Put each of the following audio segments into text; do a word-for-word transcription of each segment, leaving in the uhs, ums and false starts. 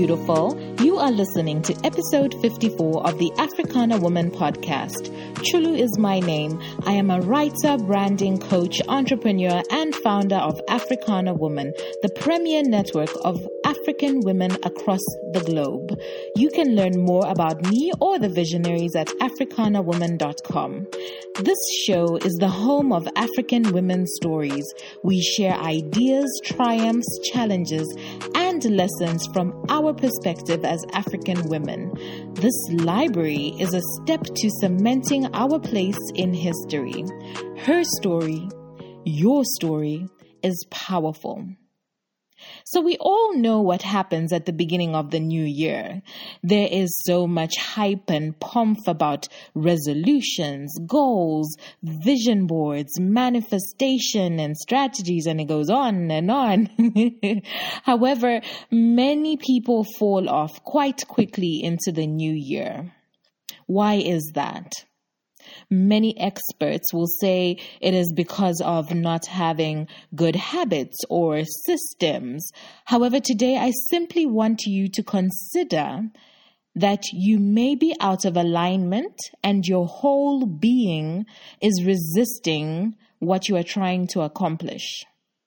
beautiful. You are listening to episode fifty-four of the Africana Woman podcast. Chulu is my name. I am a writer, branding coach, entrepreneur, and founder of Africana Woman, the premier network of African women across the globe. You can learn more about me or the visionaries at africana woman dot com. This show is the home of African women's stories. We share ideas, triumphs, challenges, and lessons from our perspective as African women. This library is a step to cementing our place in history. Her story, your story, is powerful. So we all know what happens at the beginning of the new year. There is so much hype and pomp about resolutions, goals, vision boards, manifestation, and strategies, and it goes on and on. However, many people fall off quite quickly into the new year. Why is that? Many experts will say it is because of not having good habits or systems. However, today I simply want you to consider that you may be out of alignment and your whole being is resisting what you are trying to accomplish.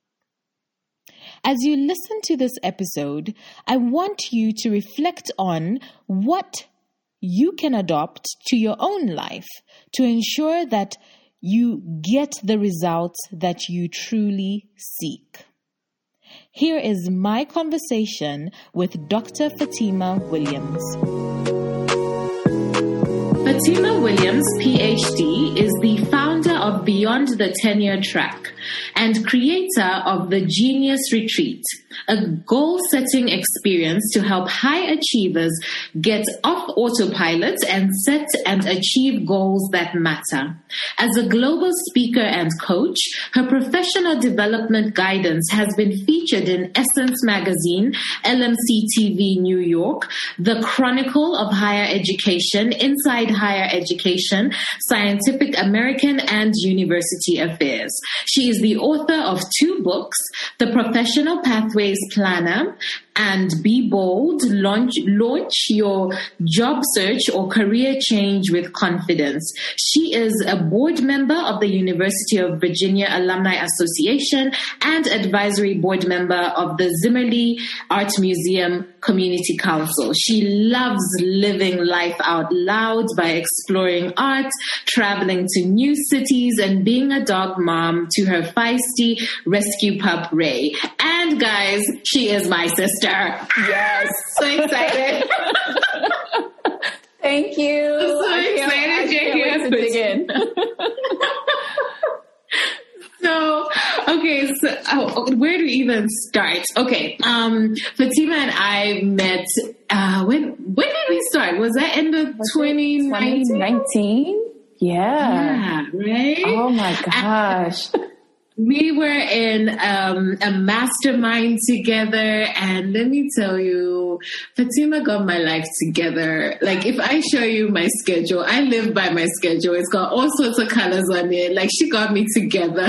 As you listen to this episode, I want you to reflect on what you can adopt to your own life to ensure that you get the results that you truly seek. Here is my conversation with Doctor Fatima Williams. Fatima Williams, P H D, is the founder of Beyond the Tenure Track and creator of the Genius Retreat, a goal-setting experience to help high achievers get off autopilot and set and achieve goals that matter. As a global speaker and coach, her professional development guidance has been featured in Essence Magazine, L M C T V New York, The Chronicle of Higher Education, Inside Higher Education, Scientific American, and University Affairs. She is the author of two books, The Professional Pathways Planner and Be Bold, launch, launch your job search or career change with confidence. She is a board member of the University of Virginia Alumni Association and advisory board member of the Zimmerli Art Museum Community Council. She loves living life out loud by exploring art, traveling to new cities, and being a dog mom to her feisty rescue pup, Ray. And guys, she is my sister. Yes. So excited. Thank you. I'm so I excited you're here to dig in. So, okay, so oh, where to even start? Okay, um, Fatima and I met, uh, when, when did we start? Was that end of twenty nineteen? twenty nineteen? Yeah. Yeah, right? Oh my gosh. We were in um, a mastermind together, and let me tell you, Fatima got my life together. Like, if I show you my schedule, I live by my schedule. It's got all sorts of colors on it. Like, she got me together.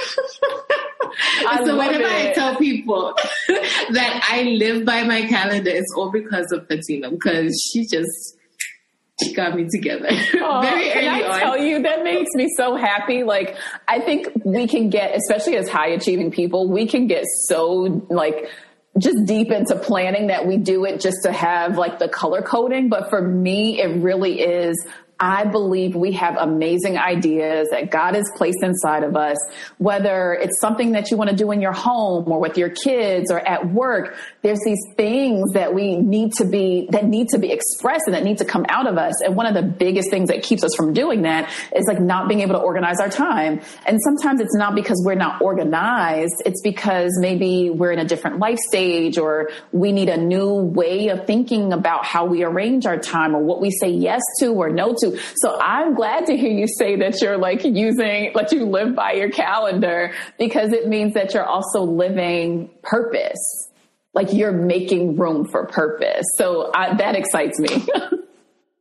I so whenever it. I tell people that I live by my calendar, it's all because of Fatima, because she just... She got me together oh, very early can I on. tell you, that makes me so happy. Like, I think we can get, especially as high achieving people, we can get so like just deep into planning that we do it just to have like the color coding. But for me, it really is, I believe we have amazing ideas that God has placed inside of us, whether it's something that you want to do in your home or with your kids or at work. There's these things that we need to be, that need to be expressed and that need to come out of us. And one of the biggest things that keeps us from doing that is like not being able to organize our time. And sometimes it's not because we're not organized. It's because maybe we're in a different life stage, or we need a new way of thinking about how we arrange our time or what we say yes to or no to. So I'm glad to hear you say that you're like using, like you live by your calendar, because it means that you're also living purpose. Like you're making room for purpose. So I, that excites me.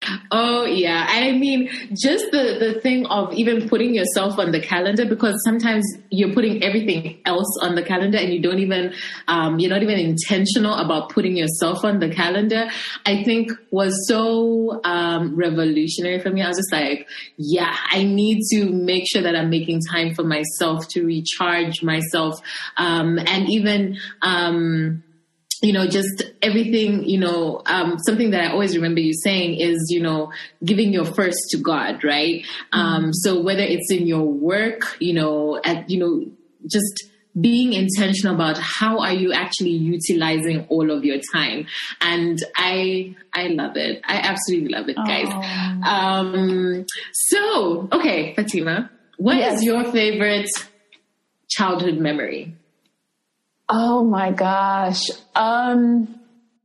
Oh, yeah. I mean, just the, the thing of even putting yourself on the calendar, because sometimes you're putting everything else on the calendar and you don't even, um, you're not even intentional about putting yourself on the calendar, I think was so um, revolutionary for me. I was just like, yeah, I need to make sure that I'm making time for myself to recharge myself. Um, and even, um, you know, just everything, you know, um, something that I always remember you saying is, you know, giving your first to God, right? Mm-hmm. Um, so whether it's in your work, you know, at, you know, just being intentional about how are you actually utilizing all of your time. And I, I love it. I absolutely love it, guys. Oh. Um, so, okay, Fatima, what yes. is your favorite childhood memory? Oh my gosh. Um,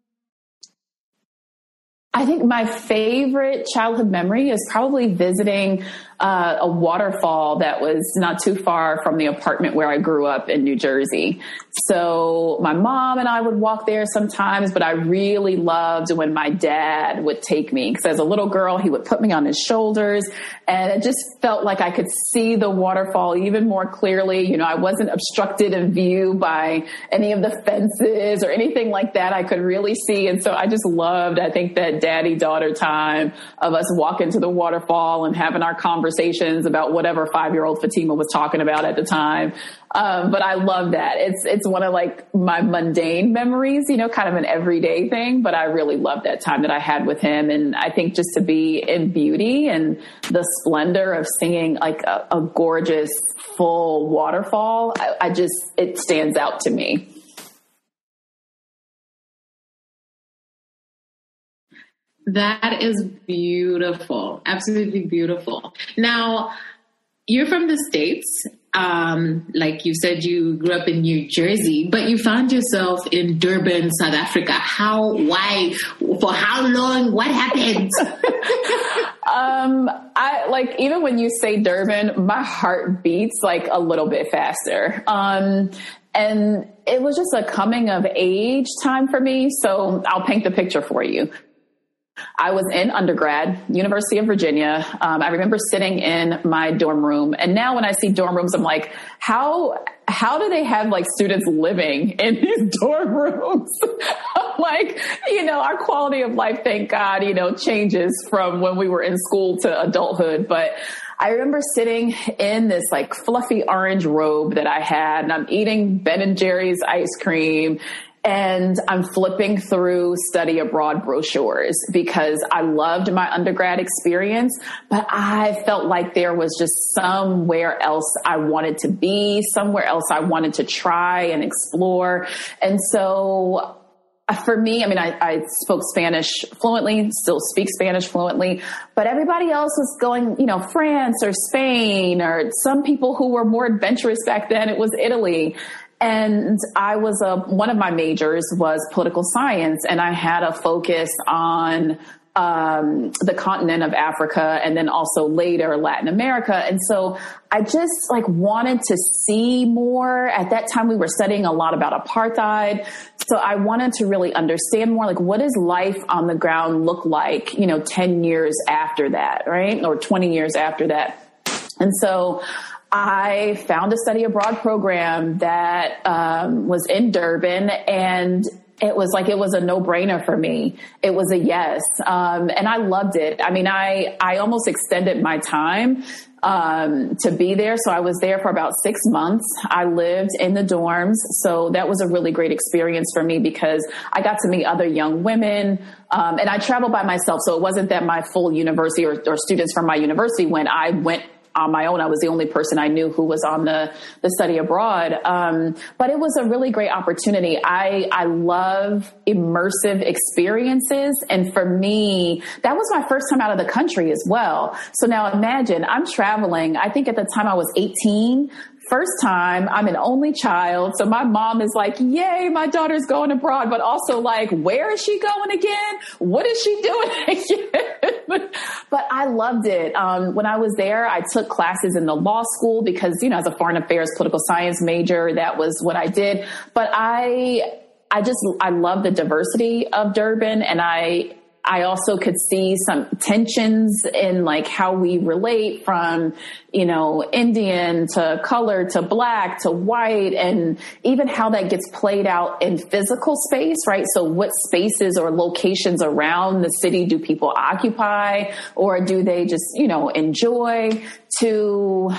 I think my favorite childhood memory is probably visiting uh, a waterfall that was not too far from the apartment where I grew up in New Jersey. So my mom and I would walk there sometimes, but I really loved when my dad would take me, because as a little girl, he would put me on his shoulders and it just felt like I could see the waterfall even more clearly. You know, I wasn't obstructed in view by any of the fences or anything like that. I could really see. And so I just loved, I think, that daddy-daughter time of us walking to the waterfall and having our conversations about whatever five-year-old Fatima was talking about at the time. Um, but I love that. It's, it's one of like my mundane memories, you know, kind of an everyday thing, but I really love that time that I had with him. And I think just to be in beauty and the splendor of seeing like a, a gorgeous full waterfall, I, I just, it stands out to me. That is beautiful. Absolutely beautiful. Now, you're from the States. Um, like you said, you grew up in New Jersey, but you found yourself in Durban, South Africa. How, why, for how long, what happened? um, I like, even when you say Durban, my heart beats like a little bit faster. Um, and it was just a coming of age time for me. So I'll paint the picture for you. I was in undergrad, University of Virginia. Um, I remember sitting in my dorm room, and now when I see dorm rooms, I'm like, how, how do they have like students living in these dorm rooms? I'm like, you know, our quality of life, thank God, you know, changes from when we were in school to adulthood. But I remember sitting in this like fluffy orange robe that I had, and I'm eating Ben and Jerry's ice cream. And I'm flipping through study abroad brochures because I loved my undergrad experience, but I felt like there was just somewhere else I wanted to be, somewhere else I wanted to try and explore. And so for me, I mean, I, I spoke Spanish fluently, still speak Spanish fluently, but everybody else was going, you know, France or Spain, or some people who were more adventurous back then, it was Italy. And I was a, one of my majors was political science, and I had a focus on um, the continent of Africa and then also later Latin America. And so I just like wanted to see more. At that time, we were studying a lot about apartheid. So I wanted to really understand more, like, what does life on the ground look like, you know, ten years after that, right? Or twenty years after that. And so I found a study abroad program that um, was in Durban, and it was like, it was a no-brainer for me. It was a yes. Um, and I loved it. I mean, I, I almost extended my time um, to be there. So I was there for about six months. I lived in the dorms. So that was a really great experience for me because I got to meet other young women. Um, and I traveled by myself. So it wasn't that my full university or, or students from my university went. I went on my own. I was the only person I knew who was on the, the study abroad. Um, but it was a really great opportunity. I, I love immersive experiences. And for me, that was my first time out of the country as well. So now imagine I'm traveling. I think at the time I was eighteen. First time, I'm an only child. So my mom is like, yay, my daughter's going abroad, but also like, where is she going again? What is she doing again? But I loved it. Um, when I was there, I took classes in the law school because, you know, as a foreign affairs, political science major, that was what I did. But I, I just, I love the diversity of Durban, and I, I also could see some tensions in like how we relate from, you know, Indian to color to black to white, and even how that gets played out in physical space, right? So what spaces or locations around the city do people occupy, or do they just, you know, enjoy? To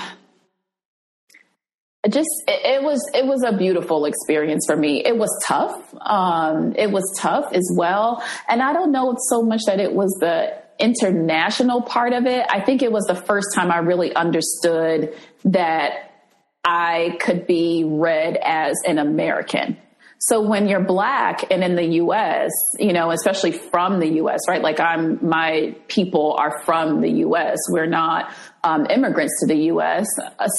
just, it, it was, it was a beautiful experience for me. It was tough. Um, it was tough as well. And I don't know so much that it was the international part of it. I think it was the first time I really understood that I could be read as an American. So when you're Black and in the U S, you know, especially from the U S, right? Like I'm, my people are from the U S. We're not um, immigrants to the U S.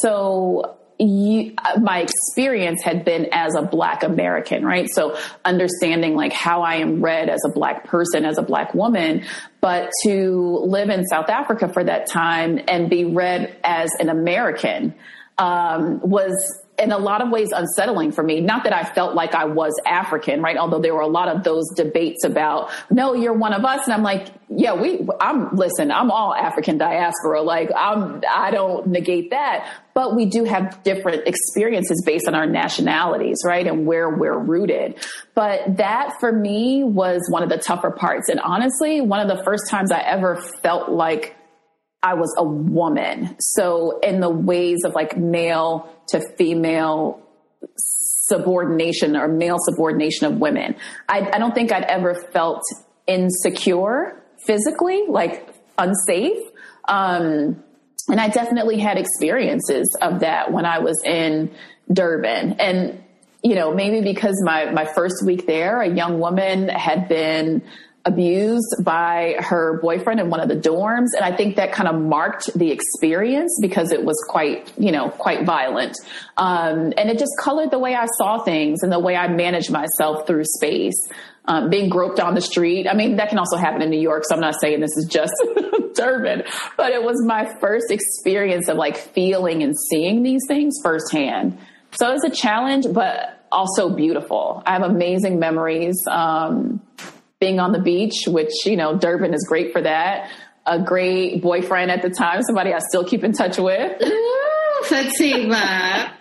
So you, my experience had been as a Black American, right? So understanding like how I am read as a Black person, as a Black woman, but to live in South Africa for that time and be read as an American um, was in a lot of ways unsettling for me. Not that I felt like I was African, right? Although there were a lot of those debates about, no, you're one of us. And I'm like, yeah, we, I'm, listen, I'm all African diaspora. Like I'm, I don't negate that, but we do have different experiences based on our nationalities, right? And where we're rooted. But that for me was one of the tougher parts. And honestly, one of the first times I ever felt like I was a woman. So in the ways of like male to female subordination or male subordination of women, I, I don't think I'd ever felt insecure physically, like unsafe. Um, and I definitely had experiences of that when I was in Durban. And, you know, maybe because my, my first week there, a young woman had been abused by her boyfriend in one of the dorms. And I think that kind of marked the experience because it was quite, you know, quite violent. Um, and it just colored the way I saw things and the way I managed myself through space. Um, being groped on the street. I mean, that can also happen in New York. So I'm not saying this is just Durban, but it was my first experience of like feeling and seeing these things firsthand. So it was a challenge, but also beautiful. I have amazing memories. Um, being on the beach, which, you know, Durban is great for that. A great boyfriend at the time, somebody I still keep in touch with. Ooh, Fatima.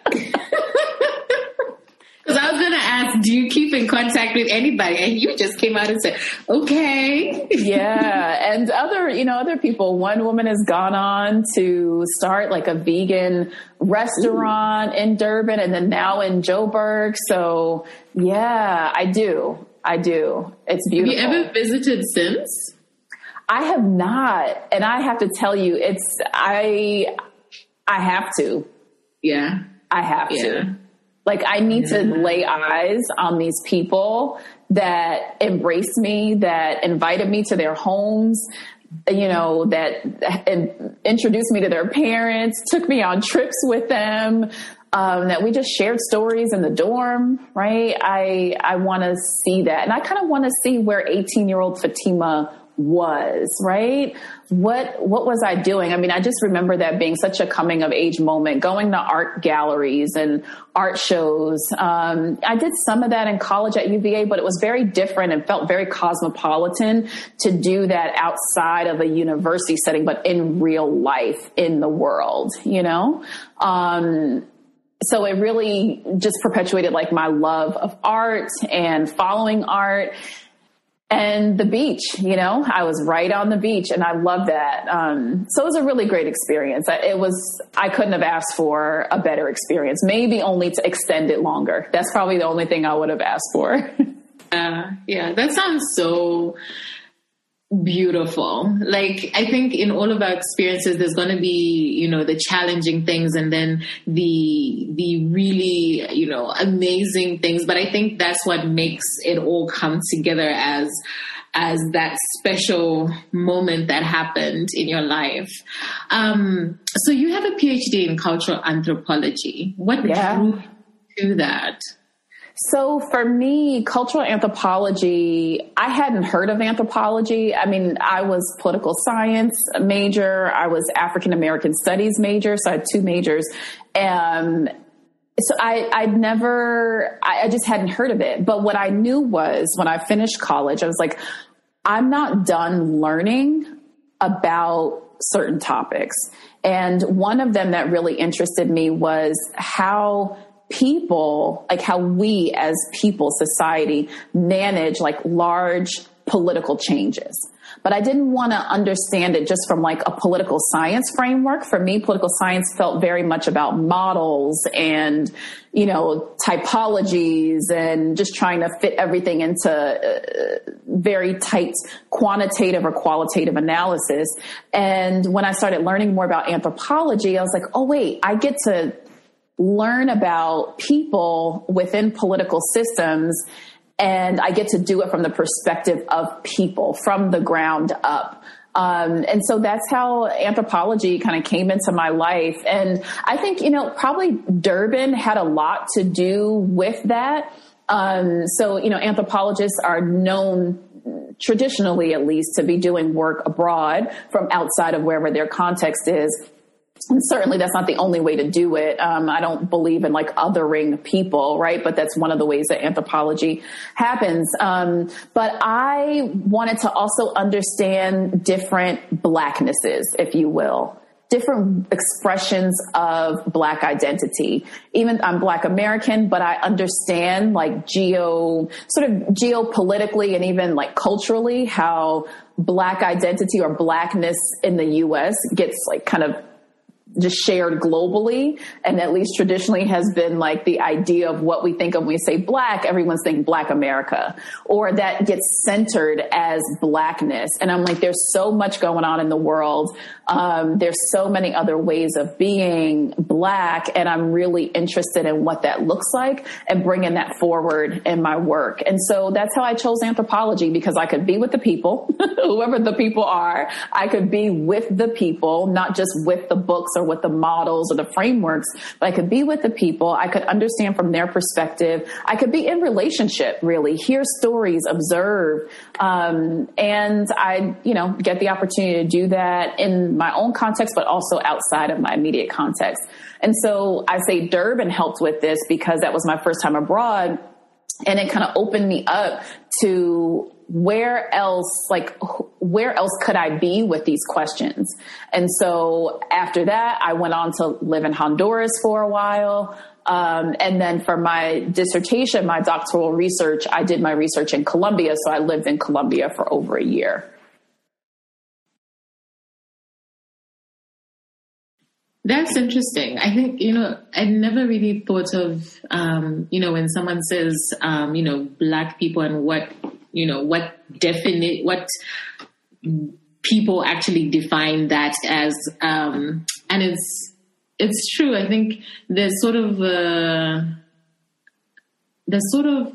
Because I was going to ask, do you keep in contact with anybody? And you just came out and said, okay. Yeah. And other, you know, other people, one woman has gone on to start like a vegan restaurant Ooh. in Durban and then now in Joburg. So yeah, I do. I do. It's beautiful. Have you ever visited since? I have not. And I have to tell you, it's, I, I have to. Yeah. I have yeah. to. Like I need yeah. to lay eyes on these people that embraced me, that invited me to their homes, you know, that introduced me to their parents, took me on trips with them. Um, that we just shared stories in the dorm, right? I, I want to see that. And I kind of want to see where eighteen year old Fatima was, right? What, what was I doing? I mean, I just remember that being such a coming of age moment, going to art galleries and art shows. Um, I did some of that in college at U V A, but it was very different and felt very cosmopolitan to do that outside of a university setting, but in real life in the world, you know? Um, So it really just perpetuated like my love of art and following art and the beach, you know, I was right on the beach and I love that. Um, so it was a really great experience. It was, I couldn't have asked for a better experience, maybe only to extend it longer. That's probably the only thing I would have asked for. uh, yeah, that sounds so beautiful. Like, I think in all of our experiences, there's going to be, you know, the challenging things and then the, the really, you know, amazing things. But I think that's what makes it all come together as, as that special moment that happened in your life. Um, so you have a P H D in cultural anthropology. What yeah. drew you to that? So for me, cultural anthropology, I hadn't heard of anthropology. I mean, I was political science major. I was African American studies major. So I had two majors. Um, so I, I'd never, I, I just hadn't heard of it. But what I knew was when I finished college, I was like, I'm not done learning about certain topics. And one of them that really interested me was how people, like how we as people, society, manage like large political changes. But I didn't want to understand it just from like a political science framework. For me, political science felt very much about models and, you know, typologies and just trying to fit everything into uh, very tight quantitative or qualitative analysis. And when I started learning more about anthropology, I was like, oh, wait, I get to learn about people within political systems, and I get to do it from the perspective of people, from the ground up. Um, and so that's how anthropology kind of came into my life. And I think, you know, probably Durban had a lot to do with that. Um, so, you know, anthropologists are known, traditionally at least, to be doing work abroad from outside of wherever their context is. And certainly that's not the only way to do it. Um, I don't believe in like othering people, right? But that's one of the ways that anthropology happens. Um, but I wanted to also understand different Blacknesses, if you will, different expressions of Black identity. Even I'm Black American, but I understand like geo, sort of geopolitically and even like culturally how Black identity or Blackness in the U S gets like kind of just shared globally, and at least traditionally has been like the idea of what we think of when we say Black. Everyone's thinking Black America, or that gets centered as Blackness. And I'm like, there's so much going on in the world. Um, there's so many other ways of being Black, and I'm really interested in what that looks like and bringing that forward in my work. And so that's how I chose anthropology, because I could be with the people, whoever the people are. I could be with the people, not just with the books or with the models or the frameworks, but I could be with the people. I could understand from their perspective. I could be in relationship, really, hear stories, observe. Um, and I, you know, get the opportunity to do that in my own context, but also outside of my immediate context. And so I say Durban helped with this because that was my first time abroad. And it kind of opened me up to where else, like, where else could I be with these questions? And so after that, I went on to live in Honduras for a while. Um, and then for my dissertation, my doctoral research, I did my research in Colombia. So I lived in Colombia for over a year. That's interesting. I think, you know, I never really thought of, um, you know, when someone says, um, you know, Black people and what, you know, what definite, what people actually define that as, um, and it's, it's true. I think there's sort of, uh, there's sort of,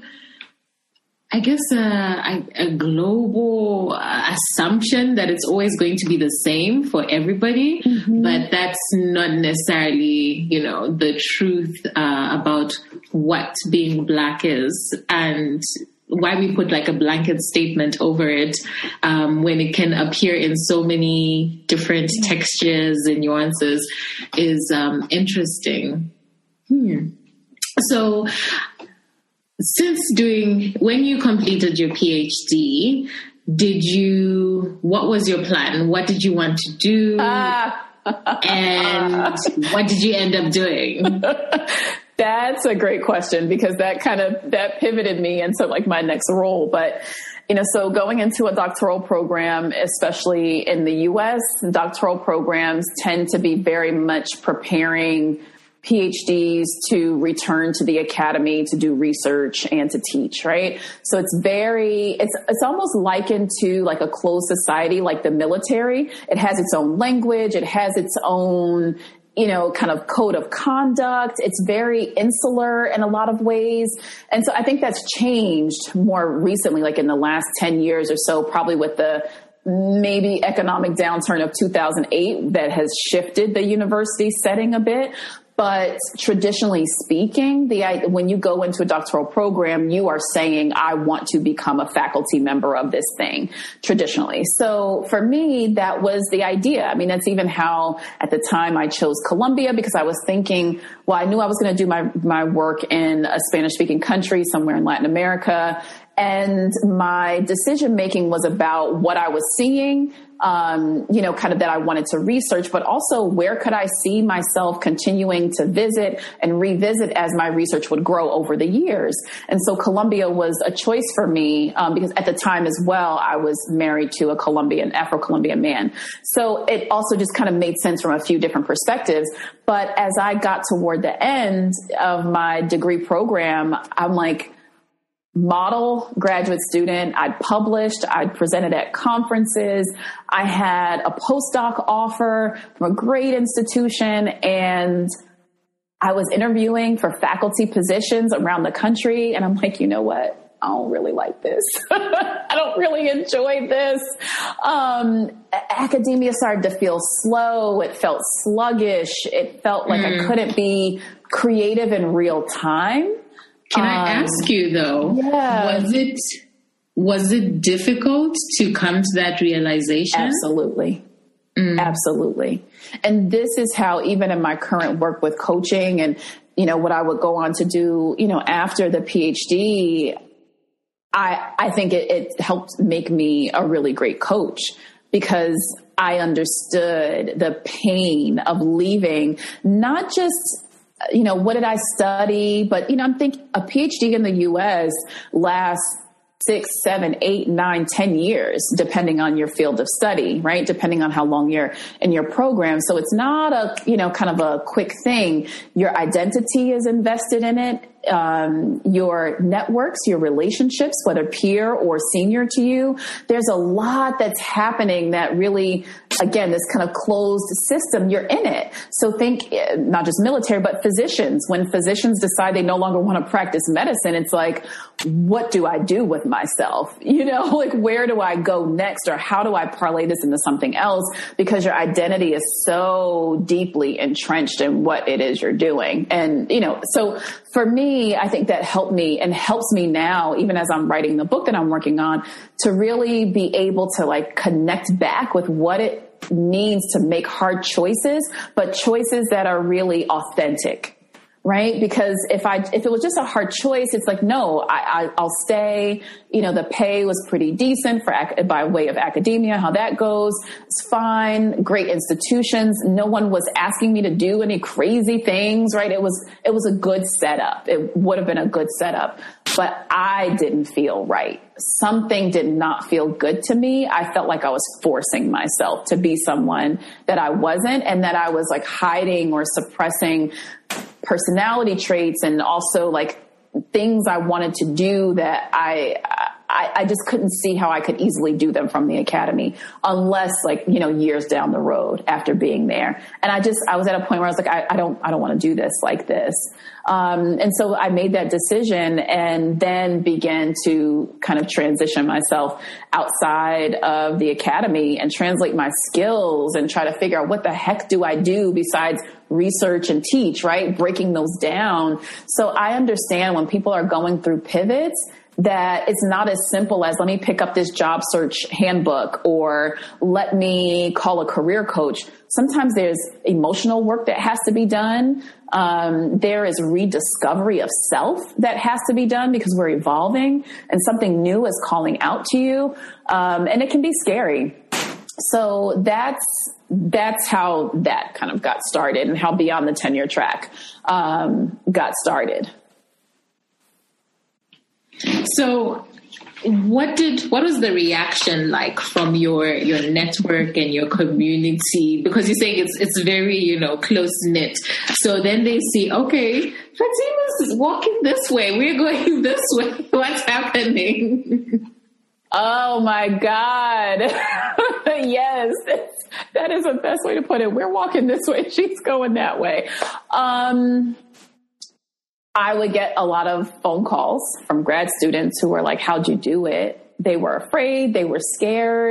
I guess, uh, a, a global uh, assumption that it's always going to be the same for everybody, mm-hmm. but that's not necessarily, you know, the truth uh, about what being Black is, and why we put like a blanket statement over it um, when it can appear in so many different textures and nuances is um, interesting. Hmm. So, since doing, when you completed your PhD, did you, what was your plan? What did you want to do? Ah. And what did you end up doing? That's a great question, because that kind of, that pivoted me into like my next role. But, you know, so going into a doctoral program, especially in the U S, doctoral programs tend to be very much preparing PhDs to return to the academy to do research and to teach, right? So it's very, it's it's almost likened to like a closed society, like the military. It has its own language. It has its own, you know, kind of code of conduct. It's very insular in a lot of ways. And so I think that's changed more recently, like in the last ten years or so, probably with the maybe economic downturn of two thousand eight that has shifted the university setting a bit. But traditionally speaking, the when you go into a doctoral program, you are saying, I want to become a faculty member of this thing, traditionally. So for me, that was the idea. I mean, that's even how at the time I chose Colombia, because I was thinking, well, I knew I was going to do my, my work in a Spanish speaking country somewhere in Latin America. And my decision making was about what I was seeing, um, you know, kind of that I wanted to research, but also where could I see myself continuing to visit and revisit as my research would grow over the years. And so Colombia was a choice for me um, because at the time as well, I was married to a Colombian, Afro-Colombian man. So it also just kind of made sense from a few different perspectives. But as I got toward the end of my degree program, I'm like, model graduate student. I'd published, I'd presented at conferences. I had a postdoc offer from a great institution, and I was interviewing for faculty positions around the country. And I'm like, you know what? I don't really like this. I don't really enjoy this. Um, academia started to feel slow. It felt sluggish. It felt like mm. I couldn't be creative in real time. Can I um, ask you though, yeah. was it, was it difficult to come to that realization? Absolutely. Mm. Absolutely. And this is how, even in my current work with coaching and, you know, what I would go on to do, you know, after the PhD, I, I think it, it helped make me a really great coach, because I understood the pain of leaving, not just, you know, what did I study? But, you know, I'm thinking a PhD in the U S lasts six, seven, eight, nine, ten years, depending on your field of study, right? Depending on how long you're in your program. So it's not a, you know, kind of a quick thing. Your identity is invested in it. Um, your networks, your relationships, whether peer or senior to you, there's a lot that's happening that really, again, this kind of closed system, you're in it. So think not just military, but physicians. When physicians decide they no longer want to practice medicine, it's like, what do I do with myself? You know, like, where do I go next? Or how do I parlay this into something else? Because your identity is so deeply entrenched in what it is you're doing. And, you know, so for me, I think that helped me and helps me now, even as I'm writing the book that I'm working on, to really be able to like connect back with what it means to make hard choices, but choices that are really authentic. Right? Because if I, if it was just a hard choice, it's like, no, I, I, I'll stay. You know, the pay was pretty decent for, by way of academia, how that goes. It's fine. Great institutions. No one was asking me to do any crazy things, right? It was, it was a good setup. It would have been a good setup, but I didn't feel right. Something did not feel good to me. I felt like I was forcing myself to be someone that I wasn't, and that I was like hiding or suppressing personality traits and also like things I wanted to do that I, I, I just couldn't see how I could easily do them from the academy unless like, you know, years down the road after being there. And I just, I was at a point where I was like, I, I don't, I don't want to do this like this. Um, and so I made that decision and then began to kind of transition myself outside of the academy and translate my skills and try to figure out what the heck do I do besides research and teach, right? Breaking those down. So I understand when people are going through pivots that it's not as simple as let me pick up this job search handbook or let me call a career coach. Sometimes there's emotional work that has to be done. Um, there is rediscovery of self that has to be done because we're evolving and something new is calling out to you. Um, and it can be scary. So that's, that's how that kind of got started and how Beyond the Tenure Track, um, got started. So what did, what was the reaction like from your, your network and your community? Because you're saying it's, it's very, you know, close knit. So then they see, okay, Fatima's is walking this way. We're going this way. What's happening? Oh my God. Yes, that is the best way to put it. We're walking this way. She's going that way. Um, I would get a lot of phone calls from grad students who were like, how'd you do it? They were afraid. They were scared.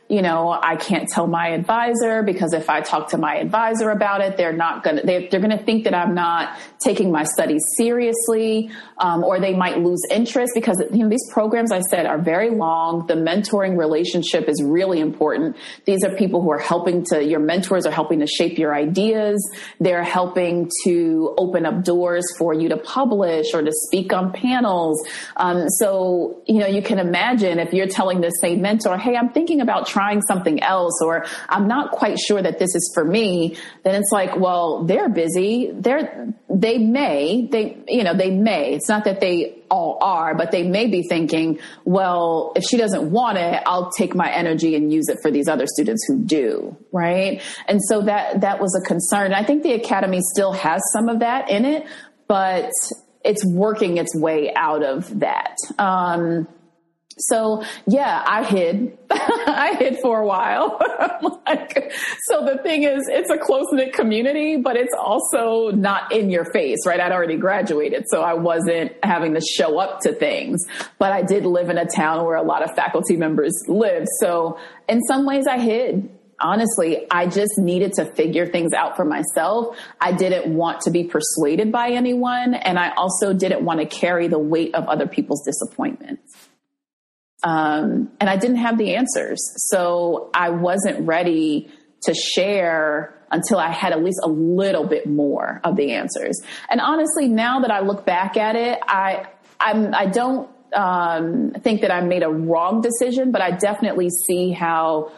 you know, I can't tell my advisor because if I talk to my advisor about it, they're not going to, they, they're going to think that I'm not taking my studies seriously, um, or they might lose interest because, you know, these programs, I said, are very long. The mentoring relationship is really important. These are people who are helping to, your mentors are helping to shape your ideas. They're helping to open up doors for you to publish or to speak on panels. Um, so, you know, you can imagine if you're telling the same mentor, hey, I'm thinking about trying something else, or I'm not quite sure that this is for me, then it's like, well, they're busy. They're, they may, they, you know, they may, it's not that they all are, but they may be thinking, well, if she doesn't want it, I'll take my energy and use it for these other students who do. Right. And so that, that was a concern. I think the Academy still has some of that in it, but it's working its way out of that. Um, So yeah, I hid, I hid for a while. Like, so the thing is, it's a close knit community, but it's also not in your face, right? I'd already graduated, so I wasn't having to show up to things, but I did live in a town where a lot of faculty members live. So in some ways I hid. Honestly, I just needed to figure things out for myself. I didn't want to be persuaded by anyone. And I also didn't want to carry the weight of other people's disappointments. Um, and I didn't have the answers. So I wasn't ready to share until I had at least a little bit more of the answers. And honestly, now that I look back at it, I, I'm, I don't, um, think that I made a wrong decision, but I definitely see how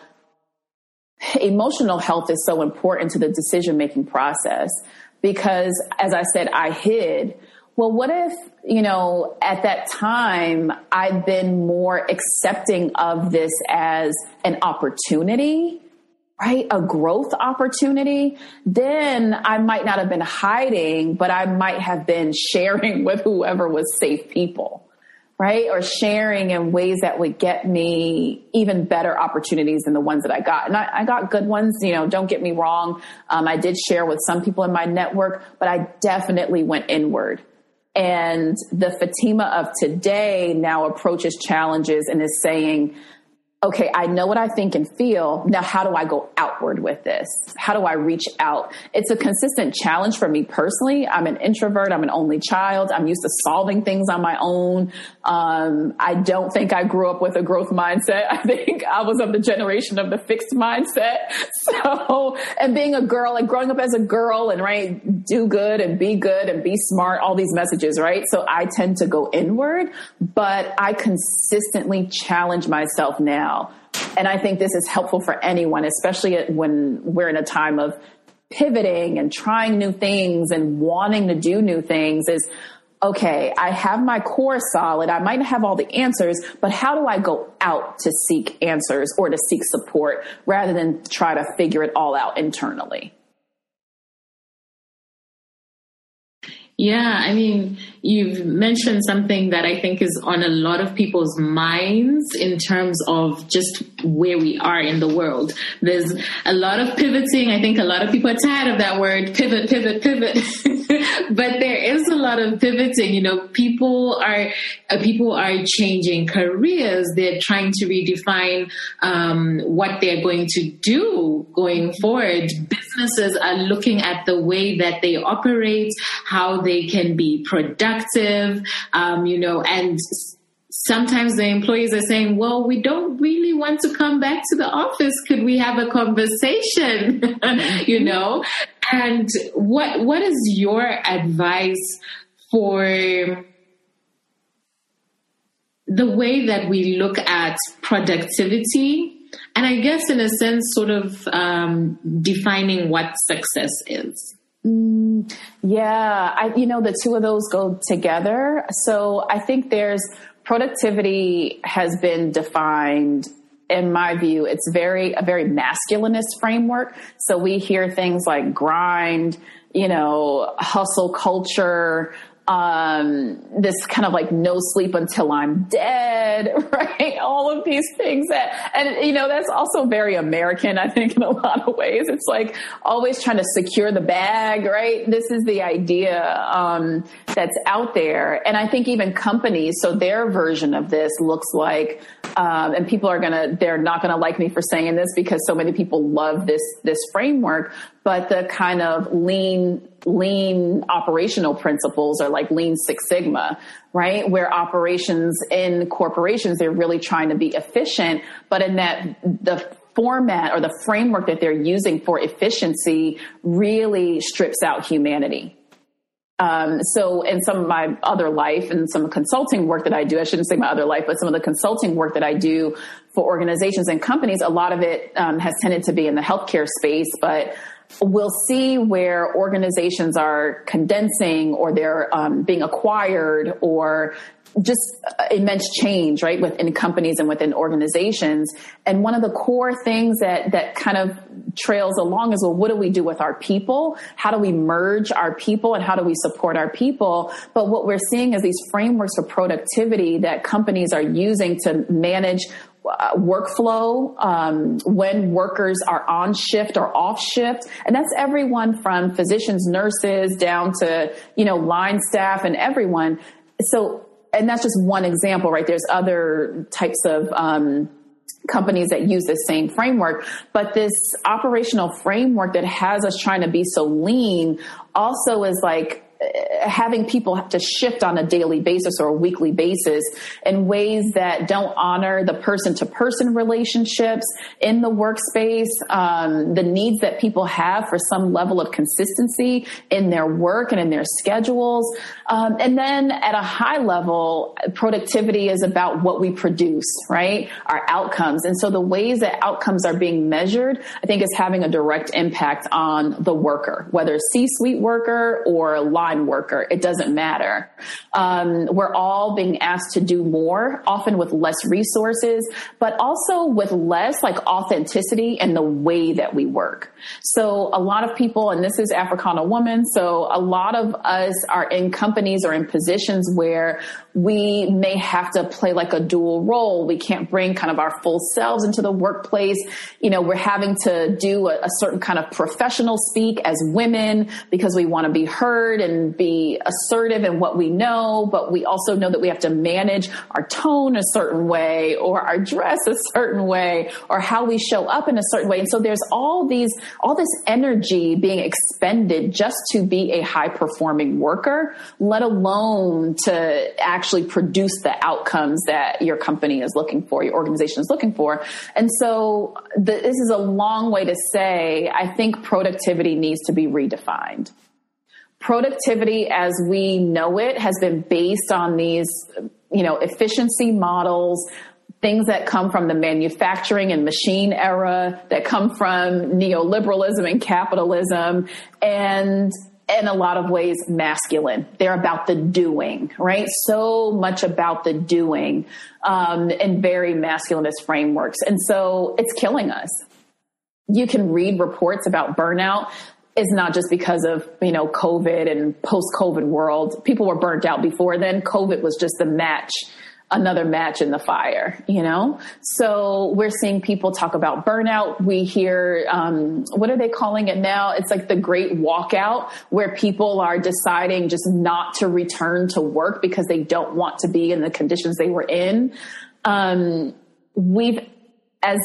emotional health is so important to the decision-making process, because as I said, I hid. Well, what if, you know, at that time I'd been more accepting of this as an opportunity, right? A growth opportunity. Then I might not have been hiding, but I might have been sharing with whoever was safe people, right? Or sharing in ways that would get me even better opportunities than the ones that I got. And I, I got good ones, you know, don't get me wrong. Um, I did share with some people in my network, but I definitely went inward. And the Fatima of today now approaches challenges and is saying, okay, I know what I think and feel. Now, how do I go outward with this? How do I reach out? It's a consistent challenge for me personally. I'm an introvert. I'm an only child. I'm used to solving things on my own. Um, I don't think I grew up with a growth mindset. I think I was of the generation of the fixed mindset. So, and being a girl, like growing up as a girl and right, do good and be good and be smart, all these messages, right? So I tend to go inward, but I consistently challenge myself now. And I think this is helpful for anyone, especially when we're in a time of pivoting and trying new things and wanting to do new things is, okay, I have my core solid. I might not have all the answers, but how do I go out to seek answers or to seek support rather than try to figure it all out internally? Yeah, I mean, you've mentioned something that I think is on a lot of people's minds in terms of just where we are in the world. There's a lot of pivoting. I think a lot of people are tired of that word, pivot, pivot, pivot. But there is a lot of pivoting. You know, people are uh, people are changing careers. They're trying to redefine um, what they're going to do going forward. Businesses are looking at the way that they operate, how they can be productive, um, you know, and sometimes the employees are saying, well, we don't really want to come back to the office. Could we have a conversation? You know, and what what is your advice for the way that we look at productivity? And I guess in a sense, sort of um, defining what success is. Mm, yeah, I, you know, the two of those go together. So I think there's productivity has been defined, in my view, it's very, a very masculinist framework. So we hear things like grind, you know, hustle culture, um, this kind of like no sleep until I'm dead, right? All of these things that, and you know, that's also very American, I think, in a lot of ways. It's like always trying to secure the bag, right? This is the idea, um, that's out there. And I think even companies, so their version of this looks like, um, and people are going to, they're not going to like me for saying this because so many people love this, this framework, but the kind of lean, lean operational principles are like Lean Six Sigma, right? Where operations in corporations, they're really trying to be efficient, but in that the format or the framework that they're using for efficiency really strips out humanity. Um, so in some of my other life and some consulting work that I do, I shouldn't say my other life, but some of the consulting work that I do for organizations and companies, a lot of it um, has tended to be in the healthcare space, but we'll see where organizations are condensing or they're um, being acquired or just immense change, right, within companies and within organizations. And one of the core things that, that kind of trails along is, well, what do we do with our people? How do we merge our people and how do we support our people? But what we're seeing is these frameworks for productivity that companies are using to manage Uh, workflow, um, when workers are on shift or off shift. And that's everyone from physicians, nurses down to, you know, line staff and everyone. So, and that's just one example, right? There's other types of, um, companies that use the same framework, but this operational framework that has us trying to be so lean also is like having people have to shift on a daily basis or a weekly basis in ways that don't honor the person-to-person relationships in the workspace, um, the needs that people have for some level of consistency in their work and in their schedules. Um, and then at a high level, productivity is about what we produce, right? Our outcomes. And so the ways that outcomes are being measured, I think is having a direct impact on the worker, whether C-suite worker or line worker, it doesn't matter. Um, we're all being asked to do more, often with less resources, but also with less like authenticity in the way that we work. So a lot of people, and this is Africana Woman, so a lot of us are in companies or in positions where we may have to play like a dual role. We can't bring kind of our full selves into the workplace. You know, we're having to do a, a certain kind of professional speak as women because we want to be heard and be assertive in what we know, but we also know that we have to manage our tone a certain way or our dress a certain way or how we show up in a certain way. And so there's all these, all this energy being expended just to be a high performing worker, let alone to actually produce the outcomes that your company is looking for, your organization is looking for. And so the, this is a long way to say, I think productivity needs to be redefined. Productivity as we know it has been based on these, you know, efficiency models, things that come from the manufacturing and machine era, that come from neoliberalism and capitalism, and in a lot of ways masculine. They're about the doing, right? So much about the doing, um, in very masculinist frameworks. And so it's killing us. You can read reports about burnout. Is not just because of, you know, COVID and post-COVID world. People were burnt out before then. COVID was just the match, another match in the fire, you know? So we're seeing people talk about burnout. We hear, um, what are they calling it now? It's like the great walkout, where people are deciding just not to return to work because they don't want to be in the conditions they were in. Um, we've, as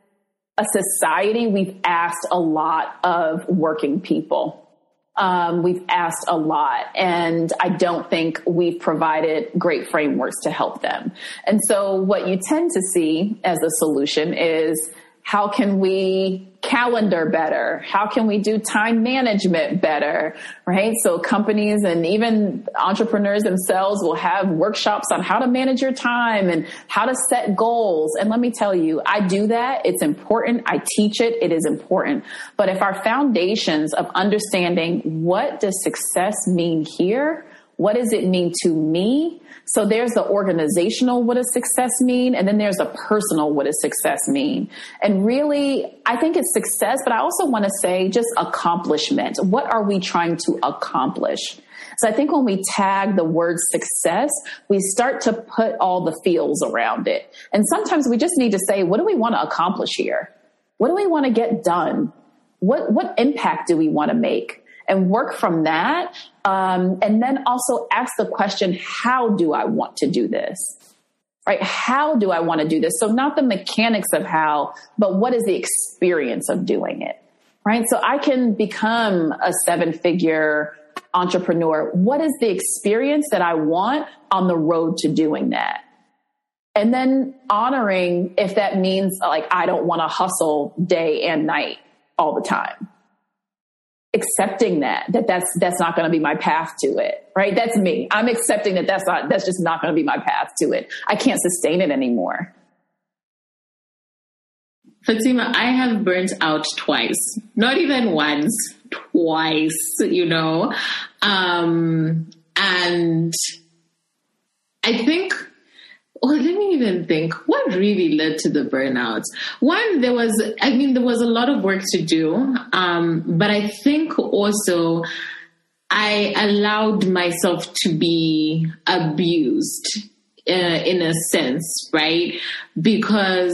a society, we've asked a lot of working people. Um, we've asked a lot, and I don't think we've provided great frameworks to help them. And so what you tend to see as a solution is, how can we calendar better? How can we do time management better, right? So companies and even entrepreneurs themselves will have workshops on how to manage your time and how to set goals. And let me tell you, I do that. It's important. I teach it. It is important. But if our foundations of understanding what does success mean here, What does it mean to me? So there's the organizational, what does success mean? And then there's the personal, what does success mean? And really, I think it's success, but I also want to say just accomplishment. What are we trying to accomplish? So I think when we tag the word success, we start to put all the feels around it. And sometimes we just need to say, what do we want to accomplish here? What do we want to get done? What, what impact do we want to make? And work from that. Um, and then also ask the question, how do I want to do this? Right? How do I want to do this? So not the mechanics of how, but what is the experience of doing it? Right? So I can become a seven figure entrepreneur. What is the experience that I want on the road to doing that? And then honoring if that means like, I don't want to hustle day and night all the time. Accepting that, that that's, that's not going to be my path to it, right? That's me. I'm accepting that that's not, that's just not going to be my path to it. I can't sustain it anymore. Fatima, I have burnt out twice, not even once, twice, you know? Um, and I think, well, let me even think, what really led to the burnouts? One, there was, I mean, there was a lot of work to do. Um, but I think also I allowed myself to be abused uh, in a sense, right? Because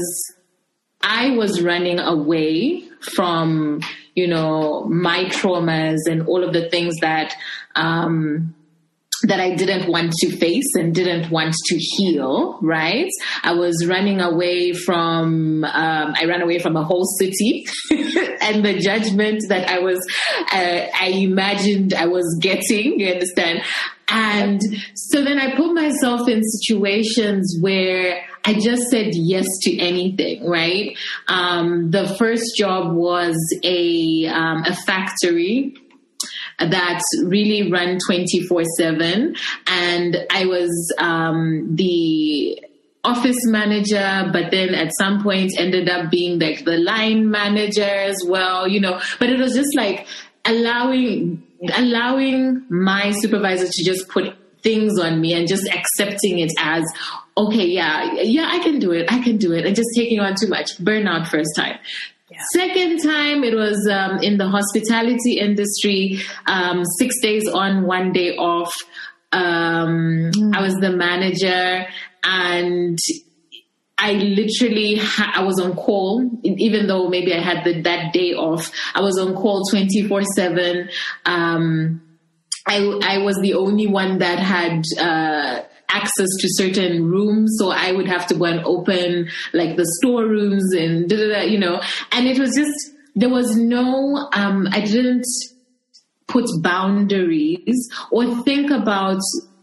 I was running away from, you know, my traumas and all of the things that, um, that I didn't want to face and didn't want to heal, right? I was running away from, um, I ran away from a whole city and the judgment that I was, uh, I imagined I was getting, you understand? And so then I put myself in situations where I just said yes to anything, right? Um, the first job was a, um, a factory that really ran twenty-four seven. And I was um, the office manager, but then at some point ended up being like the line manager as well, you know, but it was just like allowing, allowing my supervisor to just put things on me and just accepting it as, okay, yeah, yeah, I can do it. I can do it. And just taking on too much. Burnout first time. Yeah. Second time, it was um, in the hospitality industry, um, six days on, one day off. Um, mm. I was the manager and I literally, ha- I was on call, even though maybe I had the, that day off. I was on call twenty-four seven. Um, I, I was the only one that had uh, access to certain rooms, so I would have to go and open like the storerooms and da, da, da, you know. And it was just, there was no, um, I didn't put boundaries or think about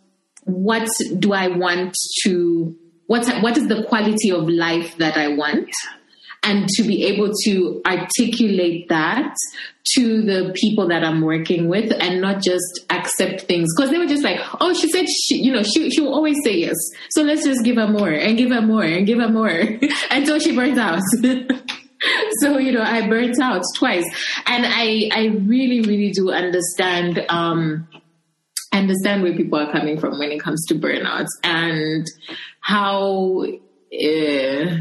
what do I want to, what what is the quality of life that I want, and to be able to articulate that to the people that I'm working with and not just accept things. Because they were just like, oh, she said, she, you know, she, she will always say yes. So let's just give her more and give her more and give her more until she burns out. So, you know, I burnt out twice. And I, I really, really do understand, um, understand where people are coming from when it comes to burnouts and how, uh,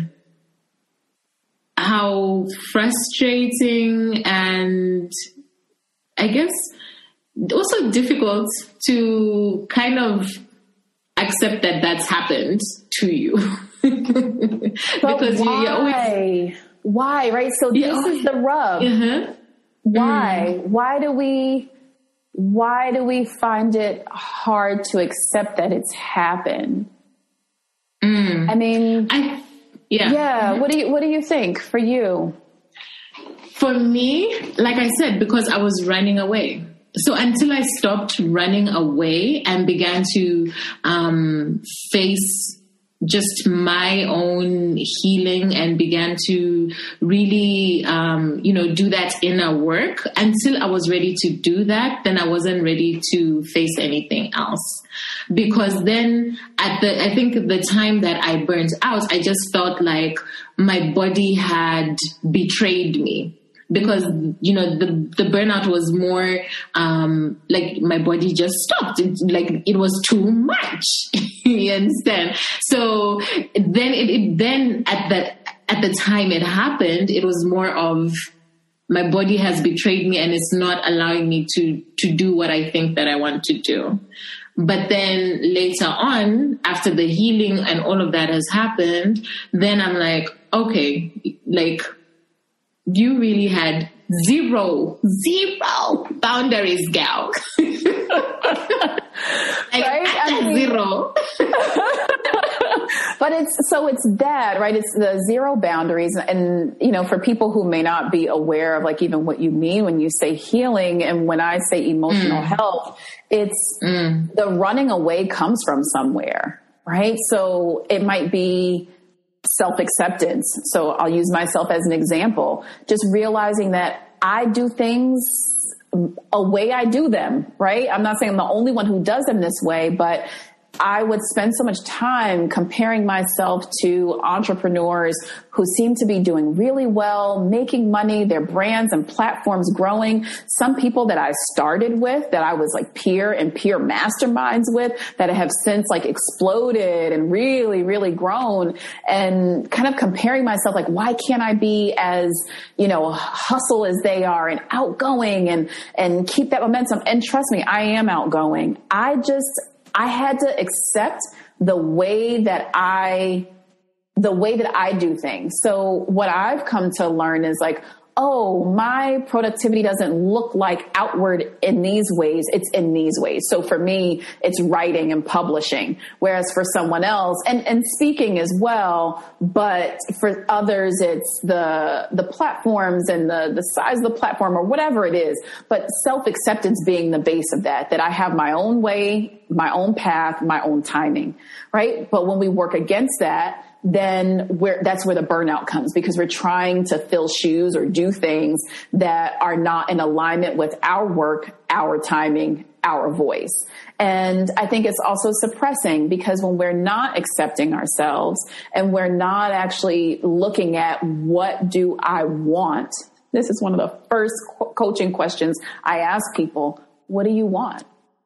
how frustrating and I guess also difficult to kind of accept that that's happened to you. Because why? you're always... Why, right? So this yeah. is the rub. Uh-huh. Why? Mm. Why do we, why do we find it hard to accept that it's happened? Mm. I mean... I Yeah. Yeah. What do you, what do you think for you? For me, like I said, because I was running away. So until I stopped running away and began to um, face just my own healing and began to really, um, you know, do that inner work, until I was ready to do that, then I wasn't ready to face anything else. Because then at the, I think the time that I burnt out, I just felt like my body had betrayed me. because, you know, the, the burnout was more, um, like my body just stopped. It, like it was too much. You understand? So then it, it then at that, at the time it happened, it was more of my body has betrayed me and it's not allowing me to, to do what I think that I want to do. But then later on, after the healing and all of that has happened, then I'm like, okay, like you really had zero, zero boundaries, gal. Like, right? I mean, zero. But it's, so it's that, right? It's the zero boundaries. And, you know, for people who may not be aware of like even what you mean when you say healing and when I say emotional mm. health, it's mm. the running away comes from somewhere, right? So it might be self-acceptance. So I'll use myself as an example, just realizing that I do things a way I do them, right? I'm not saying I'm the only one who does them this way, but I would spend so much time comparing myself to entrepreneurs who seem to be doing really well, making money, their brands and platforms growing. Some people that I started with, that I was like peer and peer masterminds with, that have since like exploded and really, really grown, and kind of comparing myself like, why can't I be as, you know, hustle as they are and outgoing and, and keep that momentum? And trust me, I am outgoing. I just, I had to accept the way that I, the way that I do things. So what I've come to learn is like, oh, my productivity doesn't look like outward in these ways. It's in these ways. So for me, it's writing and publishing, whereas for someone else, and, and speaking as well, but for others, it's the, the platforms and the, the size of the platform or whatever it is, but self-acceptance being the base of that, that I have my own way, my own path, my own timing, right? But when we work against that, then we're, that's where the burnout comes, because we're trying to fill shoes or do things that are not in alignment with our work, our timing, our voice. And I think it's also suppressing, because when we're not accepting ourselves and we're not actually looking at what do I want, this is one of the first co- coaching questions I ask people. What do you want?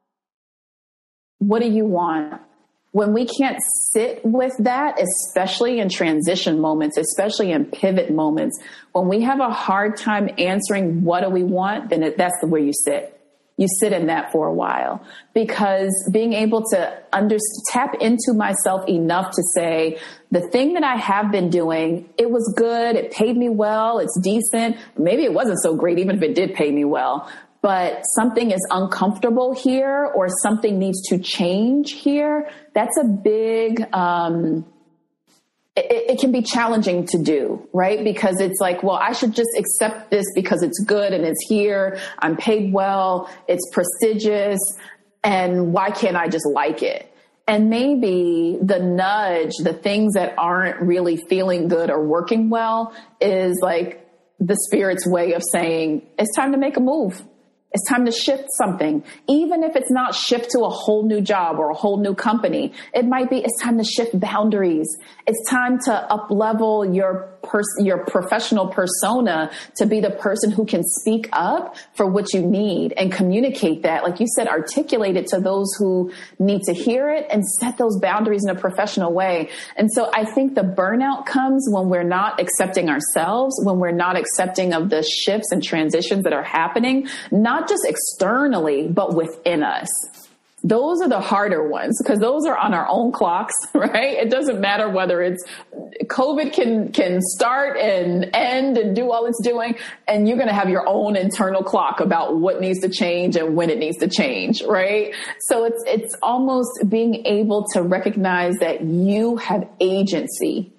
What do you want? When we can't sit with that, especially in transition moments, especially in pivot moments, when we have a hard time answering what do we want, then it, that's the where you sit. You sit in that for a while, because being able to under, tap into myself enough to say, the thing that I have been doing, it was good. It paid me well. It's decent. Maybe it wasn't so great, even if it did pay me well. But something is uncomfortable here, or something needs to change here. That's a big, um, it, it can be challenging to do, right? Because it's like, well, I should just accept this because it's good and it's here. I'm paid well. It's prestigious. And why can't I just like it? And maybe the nudge, the things that aren't really feeling good or working well, is like the spirit's way of saying, it's time to make a move. It's time to shift something. Even if it's not shift to a whole new job or a whole new company, it might be it's time to shift boundaries. It's time to up-level your pers- your professional persona to be the person who can speak up for what you need and communicate that. Like you said, articulate it to those who need to hear it and set those boundaries in a professional way. And so I think the burnout comes when we're not accepting ourselves, when we're not accepting of the shifts and transitions that are happening, not just externally, but within us. Those are the harder ones, because those are on our own clocks, right? It doesn't matter whether it's COVID can, can start and end and do all it's doing, and you're going to have your own internal clock about what needs to change and when it needs to change, right? So it's, it's almost being able to recognize that you have agency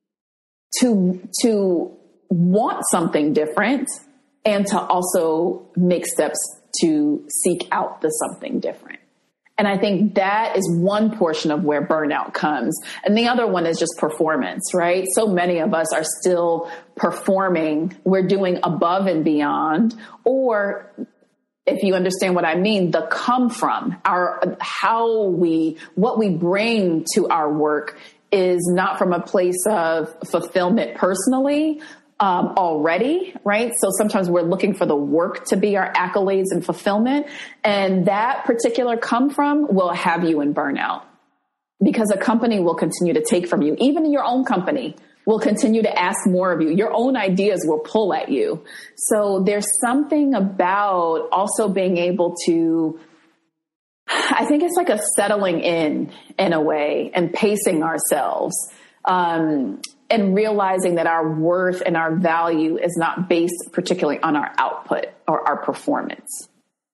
to, to want something different, and to also make steps to seek out the something different. And I think that is one portion of where burnout comes. And the other one is just performance, right? So many of us are still performing. We're doing above and beyond. Or if you understand what I mean, the come from, our, how we, what we bring to our work is not from a place of fulfillment personally, um, already, right? So sometimes we're looking for the work to be our accolades and fulfillment. And that particular come from will have you in burnout, because a company will continue to take from you. Even your own company will continue to ask more of you. Your own ideas will pull at you. So there's something about also being able to, I think it's like a settling in, in a way, and pacing ourselves, um, and realizing that our worth and our value is not based particularly on our output or our performance.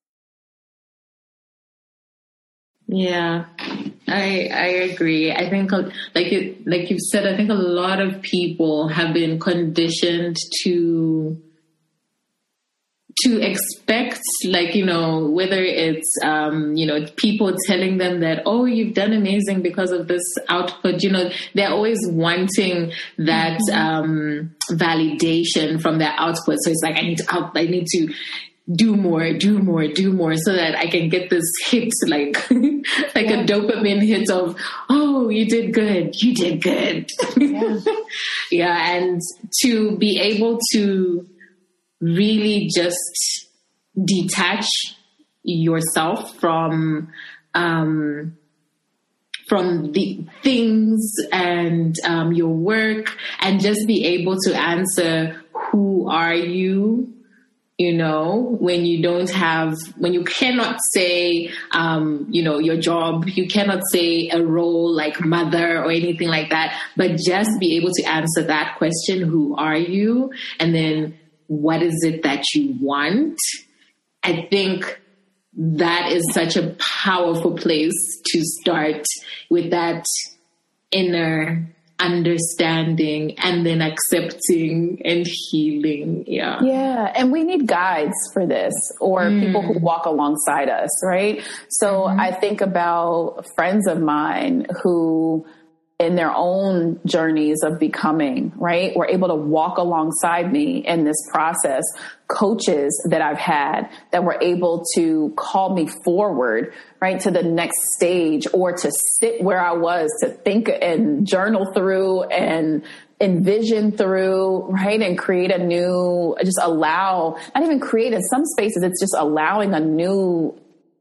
Yeah, I I agree. I think, like it, like you've said, I think a lot of people have been conditioned to to expect, like, you know, whether it's, um, you know, people telling them that, oh, you've done amazing because of this output, you know, they're always wanting that mm-hmm. um, validation from their output. So it's like, I need to out, I need to do more, do more, do more, so that I can get this hit, like, like yeah. a dopamine hit of, oh, you did good, you did good. Yeah. yeah. And to be able to really just detach yourself from, um, from the things and, um, your work, and just be able to answer, who are you? You know, when you don't have, when you cannot say, um, you know, your job, you cannot say a role like mother or anything like that, but just be able to answer that question, who are you? And then what is it that you want? I think that is such a powerful place to start, with that inner understanding and then accepting and healing. Yeah. Yeah. And we need guides for this, or mm. people who walk alongside us. Right. So mm-hmm. I think about friends of mine who, in their own journeys of becoming, right, were able to walk alongside me in this process. Coaches that I've had that were able to call me forward, right, to the next stage, or to sit where I was, to think and journal through and envision through, right, and create a new, just allow, not even create, in some spaces, it's just allowing a new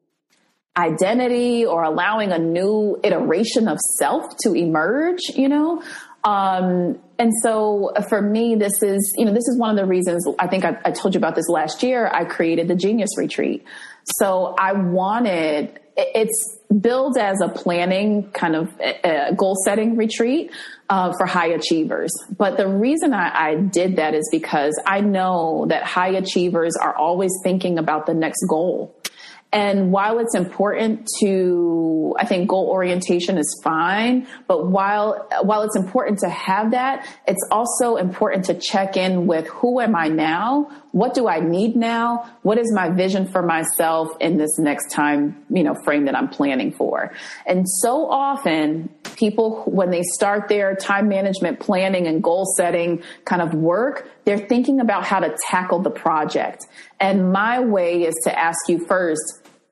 identity or allowing a new iteration of self to emerge, you know? Um, and so for me, this is, you know, this is one of the reasons, I think I, I told you about this last year, I created the Genius Retreat. So I wanted, it's billed as a planning kind of a goal setting retreat uh, for high achievers. But the reason I, I did that is because I know that high achievers are always thinking about the next goal. And while it's important to, I think goal orientation is fine, but while, while it's important to have that, it's also important to check in with, who am I now? What do I need now? What is my vision for myself in this next time, you know, frame that I'm planning for? And so often people, when they start their time management planning and goal setting kind of work, they're thinking about how to tackle the project. And my way is to ask you first,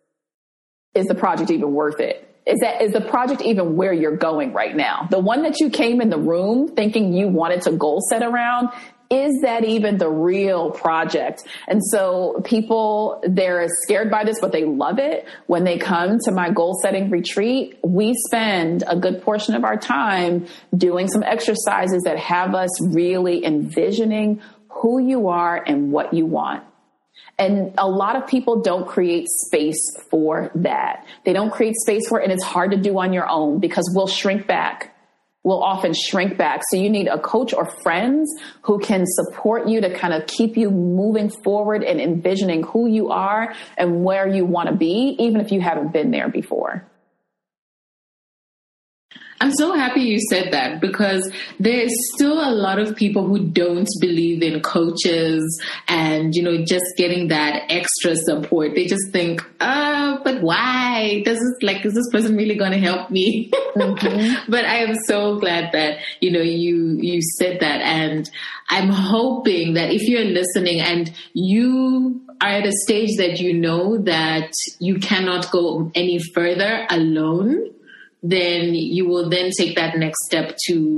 is the project even worth it? Is that, is the project even where you're going right now? The one that you came in the room thinking you wanted to goal set around, is that even the real project? And so people, they're scared by this, but they love it. When they come to my goal setting retreat, we spend a good portion of our time doing some exercises that have us really envisioning who you are and what you want. And a lot of people don't create space for that. They don't create space for it, and it's hard to do on your own because we'll shrink back. We'll often shrink back. So you need a coach or friends who can support you to kind of keep you moving forward and envisioning who you are and where you want to be, even if you haven't been there before. I'm so happy you said that, because there's still a lot of people who don't believe in coaches and, you know, just getting that extra support. They just think, oh, but why? Does this, like, is this person really going to help me? Mm-hmm. But I am so glad that, you know, you, you said that. And I'm hoping that if you're listening and you are at a stage that you know that you cannot go any further alone, then you will then take that next step to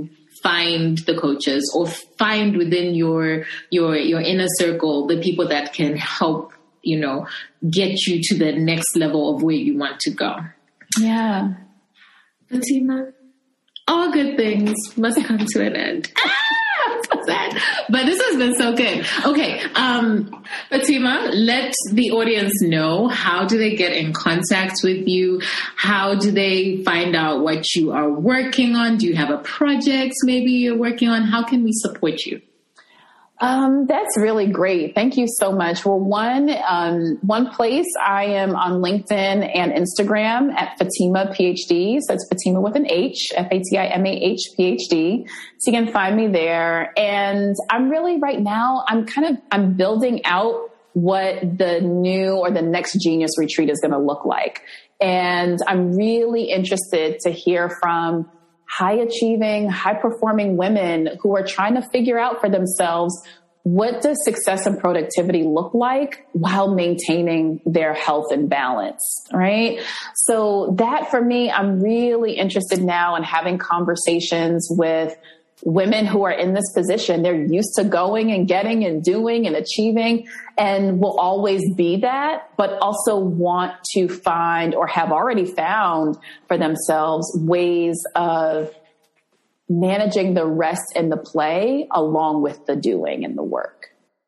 find the coaches or find within your your your inner circle the people that can help, you know, get you to the next level of where you want to go? Yeah. Fatima, all good things must come to an end. But this has been so good. Okay, um, Fatima, let the audience know, how do they get in contact with you? How do they find out what you are working on? Do you have a project maybe you're working on? How can we support you? Um, that's really great. Thank you so much. Well, one, um, one place I am on LinkedIn and Instagram at Fatima PhD. So it's Fatima with an H, F A T I M A H P H D. So you can find me there. And I'm really right now, I'm kind of, I'm building out what the new or the next Genius Retreat is going to look like. And I'm really interested to hear from high achieving, high performing women who are trying to figure out for themselves, what does success and productivity look like while maintaining their health and balance, right? So that for me, I'm really interested now in having conversations with women who are in this position. They're used to going and getting and doing and achieving and will always be that, but also want to find or have already found for themselves ways of managing the rest and the play along with the doing and the work.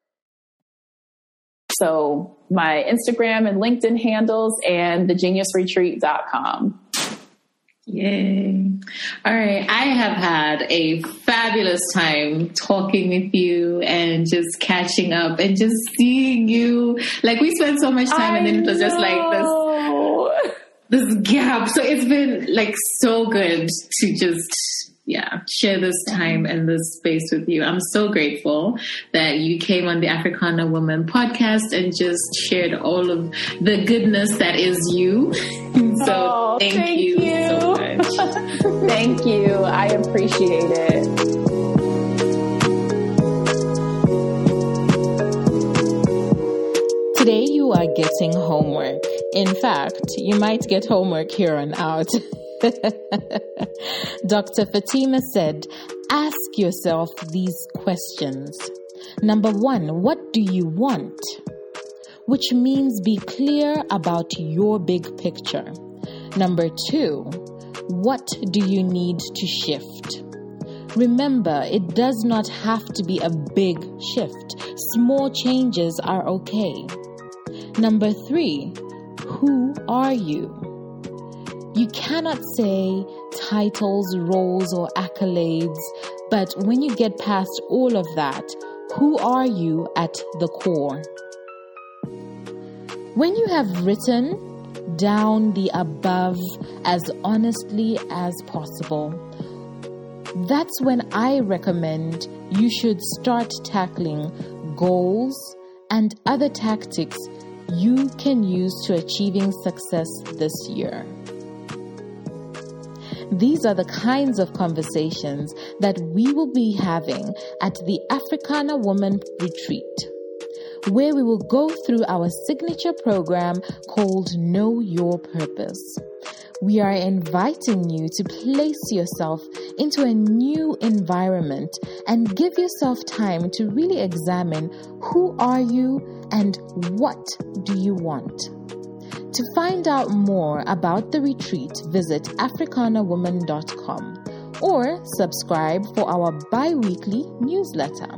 So my Instagram and LinkedIn handles and the genius retreat dot com. Yay. All right. I have had a fabulous time talking with you and just catching up and just seeing you. Like, we spent so much time I and then it was just like this, this gap. So it's been like so good to just, yeah, share this time and this space with you. I'm so grateful that you came on the Africana Woman podcast and just shared all of the goodness that is you. So oh, thank, thank you, you so much. Thank you. I appreciate it. Today you are getting homework. In fact, you might get homework here on out. Doctor Fatima said, ask yourself these questions. Number one, what do you want? Which means be clear about your big picture. Number two, what do you need to shift? Remember, it does not have to be a big shift. Small changes are okay. Number three, who are you? You cannot say titles, roles, or accolades, but when you get past all of that, who are you at the core? When you have written down the above as honestly as possible, that's when I recommend you should start tackling goals and other tactics you can use to achieving success this year. These are the kinds of conversations that we will be having at the Africana Woman Retreat, where we will go through our signature program called Know Your Purpose. We are inviting you to place yourself into a new environment and give yourself time to really examine who are you and what do you want. To find out more about the retreat, visit africana woman dot com or subscribe for our bi-weekly newsletter.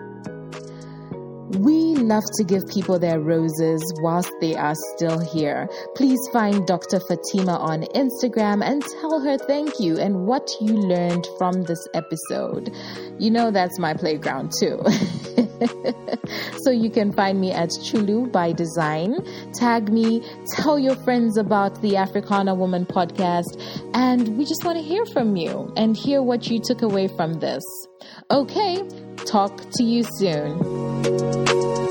We love to give people their roses whilst they are still here. Please find Doctor Fatima on Instagram and tell her thank you and what you learned from this episode. You know that's my playground too. So you can find me at Chulu by Design. Tag me, tell your friends about the Africana Woman podcast, and we just want to hear from you and hear what you took away from this. Okay, talk to you soon.